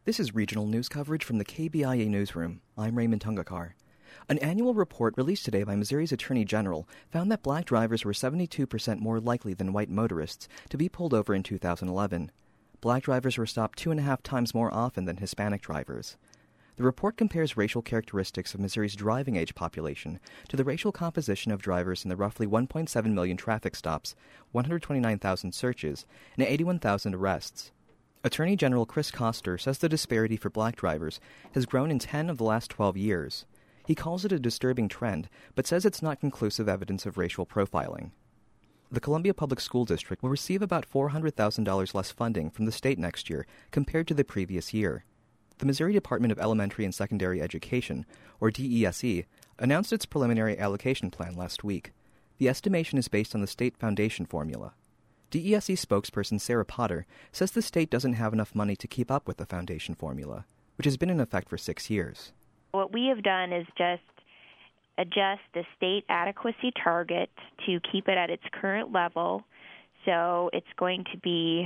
This is regional news coverage from the KBIA Newsroom. I'm Raymond Tungakar. An annual report released today by Missouri's Attorney General found that black drivers were 72% more likely than white motorists to be pulled over in 2011. Black drivers were stopped 2.5 times more often than Hispanic drivers. The report compares racial characteristics of Missouri's driving age population to the racial composition of drivers in the roughly 1.7 million traffic stops, 129,000 searches, and 81,000 arrests. Attorney General Chris Koster says the disparity for black drivers has grown in 10 of the last 12 years. He calls it a disturbing trend, but says it's not conclusive evidence of racial profiling. The Columbia Public School District will receive about $400,000 less funding from the state next year compared to the previous year. The Missouri Department of Elementary and Secondary Education, or DESE, announced its preliminary allocation plan last week. The estimation is based on the state foundation formula. DESE spokesperson Sarah Potter says the state doesn't have enough money to keep up with the foundation formula, which has been in effect for 6 years. What we have done is just adjust the state adequacy target to keep it at its current level. So it's going to be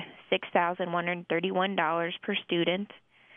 $6,131 per student,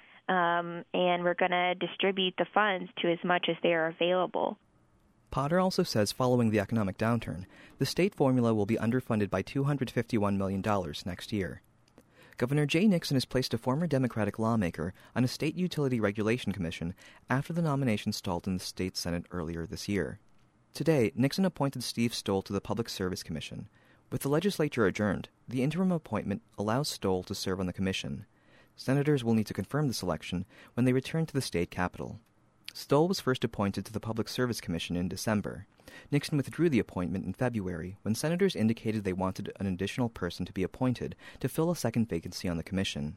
and we're going to distribute the funds to as much as they are available. Potter also says following the economic downturn, the state formula will be underfunded by $251 million next year. Governor Jay Nixon has placed a former Democratic lawmaker on a state utility regulation commission after the nomination stalled in the state Senate earlier this year. Today, Nixon appointed Steve Stoll to the Public Service Commission. With the legislature adjourned, the interim appointment allows Stoll to serve on the commission. Senators will need to confirm the selection when they return to the state capitol. Stoll was first appointed to the Public Service Commission in December. Nixon withdrew the appointment in February when senators indicated they wanted an additional person to be appointed to fill a second vacancy on the commission.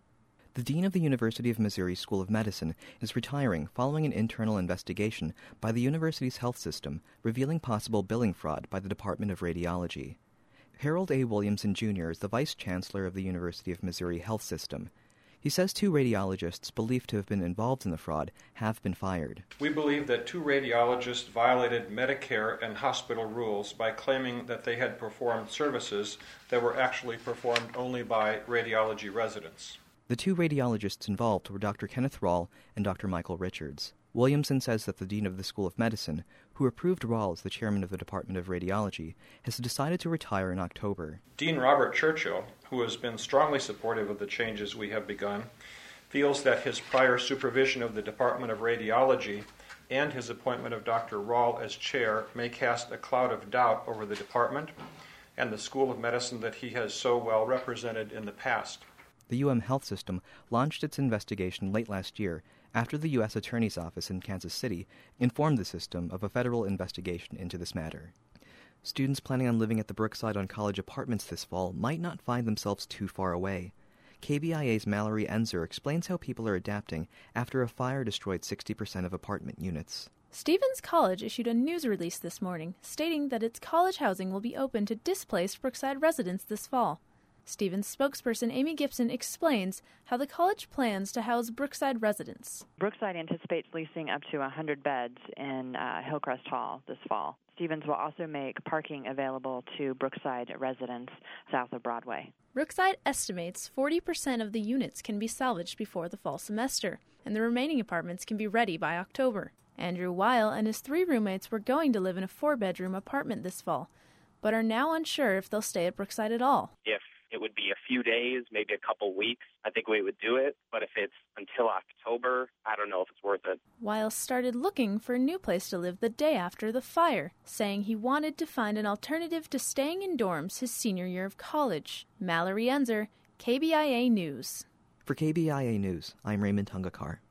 The dean of the University of Missouri School of Medicine is retiring following an internal investigation by the university's health system revealing possible billing fraud by the Department of Radiology. Harold A. Williamson, Jr. is the vice chancellor of the University of Missouri Health System. He says 2 radiologists believed to have been involved in the fraud have been fired. We believe that 2 radiologists violated Medicare and hospital rules by claiming that they had performed services that were actually performed only by radiology residents. The 2 radiologists involved were Dr. Kenneth Rahl and Dr. Michael Richards. Williamson says that the dean of the School of Medicine, who approved Rahl as the chairman of the Department of Radiology, has decided to retire in October. Dean Robert Churchill, who has been strongly supportive of the changes we have begun, feels that his prior supervision of the Department of Radiology and his appointment of Dr. Rahl as chair may cast a cloud of doubt over the department and the School of Medicine that he has so well represented in the past. The UM Health System launched its investigation late last year after the U.S. Attorney's Office in Kansas City informed the system of a federal investigation into this matter. Students planning on living at the Brookside on College Apartments this fall might not find themselves too far away. KBIA's Mallory Enzer explains how people are adapting after a fire destroyed 60% of apartment units. Stevens College issued a news release this morning stating that its college housing will be open to displaced Brookside residents this fall. Stevens spokesperson Amy Gibson explains how the college plans to house Brookside residents. Brookside anticipates leasing up to 100 beds in Hillcrest Hall this fall. Stevens will also make parking available to Brookside residents south of Broadway. Brookside estimates 40% of the units can be salvaged before the fall semester, and the remaining apartments can be ready by October. Andrew Weil and his 3 roommates were going to live in a 4-bedroom apartment this fall, but are now unsure if they'll stay at Brookside at all. If it would be a few days, maybe a couple weeks, I think we would do it. But if it's until October, I don't know if it's worth it. Weil started looking for a new place to live the day after the fire, saying he wanted to find an alternative to staying in dorms his senior year of college. Mallory Enzer, KBIA News. For KBIA News, I'm Raymond Tungakar.